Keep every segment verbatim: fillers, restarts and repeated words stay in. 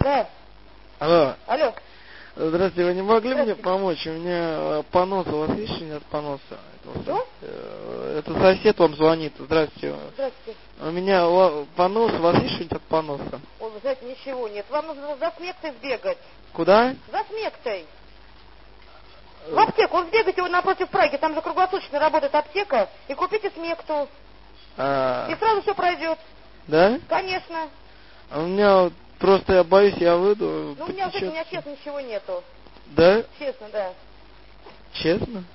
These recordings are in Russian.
Да. Алло. Алло. Здравствуйте, вы не могли мне помочь? У меня понос, у вас есть нет поноса? Что? Это сосед вам звонит. Здравствуйте. Здравствуйте. У меня понос, у вас есть что-нибудь от поноса? Ой, вы знаете, ничего нет. Вам нужно за смектой сбегать. Куда? За смектой. В аптеку. Вот сбегайте вот напротив Праги, там же круглосуточно работает аптека, и купите смекту. А... И сразу все пройдет. Да? Конечно. А у меня вот просто я боюсь, я выйду. Ну, у меня, вот, у меня честно ничего нету. Да? Честно, да. Честно?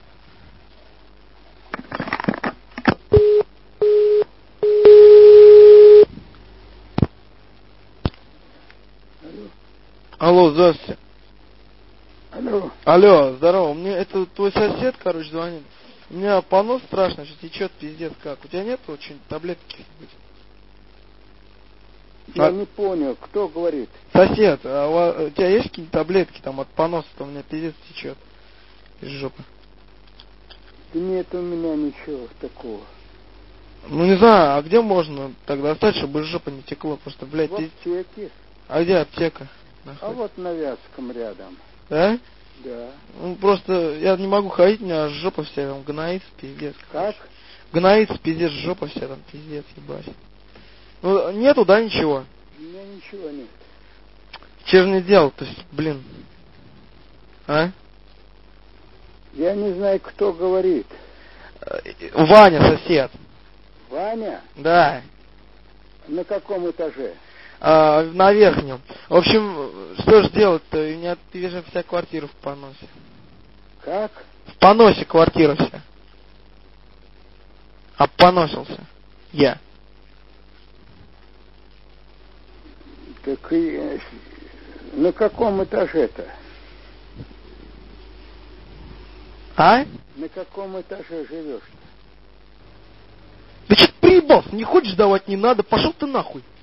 Алло. Алло, здравствуйте. Алло. Алло, здорово. Мне это твой сосед, короче, звонит. У меня понос страшно, что течет пиздец как. У тебя нет очень таблетки? Я а... не понял, кто говорит? Сосед, а у, вас, у тебя есть какие-то таблетки там от поноса-то? У меня пиздец течет из жопы. Да нет у меня ничего такого. Ну не знаю, а где можно тогда оставить, чтобы из жопы не текло? Просто, блядь, в аптеке. А где аптека? А вот на Вятском рядом. Да? Да. Ну просто я не могу ходить, у меня жопа вся там гноится, пиздец. Как? Гноится, пиздец, жопа вся там, пиздец, ебать. Ну нету, да, ничего? У меня ничего нет. Че же не делал, то есть, блин. А? Я не знаю, кто говорит. Ваня, сосед. Ваня? Да. На каком этаже? А, на верхнем. В общем, что же делать-то? У меня, ты видишь, вся квартира в поносе. Как? В поносе квартира вся. Обпоносился. Я. Так и... На каком этаже-то? А? На каком этаже живешь-то? Да что ты приебался? Не хочешь давать, не надо. Пошел ты нахуй.